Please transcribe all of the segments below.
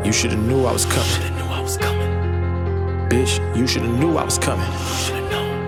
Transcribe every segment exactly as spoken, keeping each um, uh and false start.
You shoulda knew I was coming. Shoulda knew I was coming. Bitch, you shoulda knew I was coming. You shoulda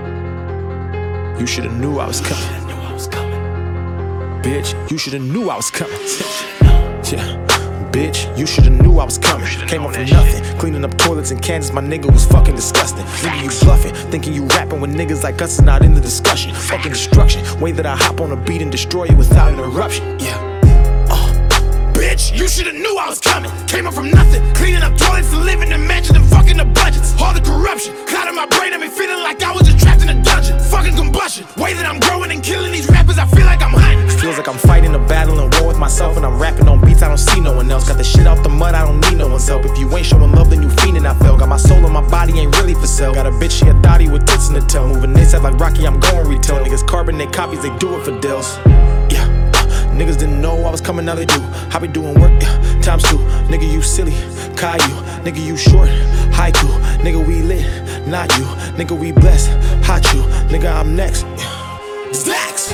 known. You shoulda knew I was You coming. shoulda knew I was coming. Bitch, you shoulda knew I was coming. You shoulda known. Yeah. Bitch, you shoulda knew I was coming. Came up from nothing, cleaning up toilets in Kansas. My nigga was fucking disgusting. Nigga, you bluffing, thinking you rapping when niggas like us is not in the discussion. Fucking destruction, way that I hop on a beat and destroy it without interruption. Yeah. Uh, bitch, you shoulda knew I was coming. Came up from nothing, cleaning up toilets and living in mansions and fucking the budgets. All the corruption, clouding my brain, I me feeling like I was just trapped in a dungeon. Fucking combustion, way that I'm growing and killing these rappers. I feel like I'm hunting. Feels like I'm fighting a battle and war with myself, and I'm rapping on beats I don't see no one else. Got the shit out the mud, I don't need no one's help. If you ain't showing love, then you fiending, I feel. Got my soul and my body ain't really for sale. Got a bitch, she a thotty with tits in the tail. Moving they said like Rocky, I'm going retail. Niggas carbonate copies, they do it for deals. Yeah, uh, niggas didn't know I was coming, now they do. I be doing work, yeah, times two. Nigga, you silly, Caillou. Nigga, you short, haiku. Nigga, we lit, not you. Nigga, we blessed, hot you. Nigga, I'm next. Yeah. Stacks!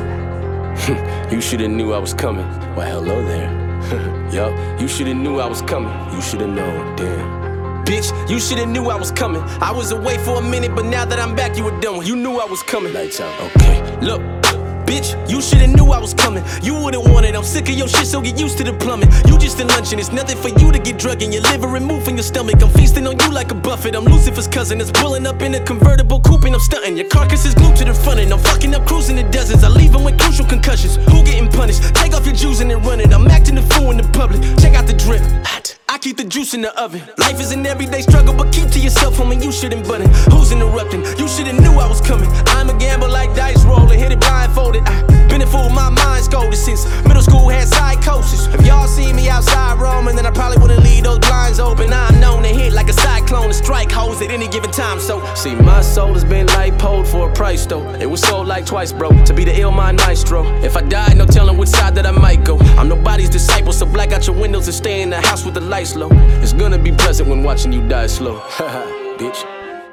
You shoulda knew I was coming. Well, hello there. Yup, you shoulda knew I was coming. You shoulda known, damn. Bitch, you shoulda knew I was coming. I was away for a minute, but now that I'm back, you were done. You knew I was coming. Lights out. Okay, look. Bitch, you shoulda knew I was coming. You wouldn't want it, I'm sick of your shit, so get used to the plumbing. You just a luncheon, it's nothing for you to get drug in your liver removed from your stomach. I'm feasting on you like a buffet. I'm Lucifer's cousin that's pulling up in a convertible coupe and I'm stunting. Your carcass is glued to the front and I'm fucking up cruising in dozens. I leave them with crucial concussions. Who getting punished? Take off your juice and then run it. I'm acting the fool in the public. Check out the drip. Hot. I keep the juice in the oven. Life is an everyday struggle, but keep to yourself, homie, you shouldn't button. Who's interrupting? You shoulda knew I was coming. I'm a gamble like dice rolling, hit it blindfolded. I been a fool, my mind's golden since middle school had psychosis. If y'all see me outside roaming, then I probably wouldn't leave those blinds open. I'm known to hit like a cyclone and strike hoes at any given time. So, see, my soul has been lipoed for a price though. It was sold like twice, bro, to be the ill mind maestro. If I died, no telling which side that I might go. I'm nobody's disciple, so black out your windows and stay in the house with the lights low. It's gonna be pleasant when watching you die slow. Haha, bitch.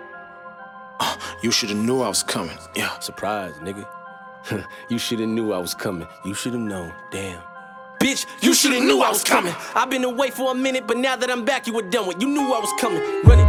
Uh, you shoulda knew I was coming. Yeah. Surprise, nigga. You shoulda knew I was coming. You shoulda known, damn. Bitch, you shoulda knew I was coming. I've been away for a minute, but now that I'm back, you were done with. You knew I was coming. Run it.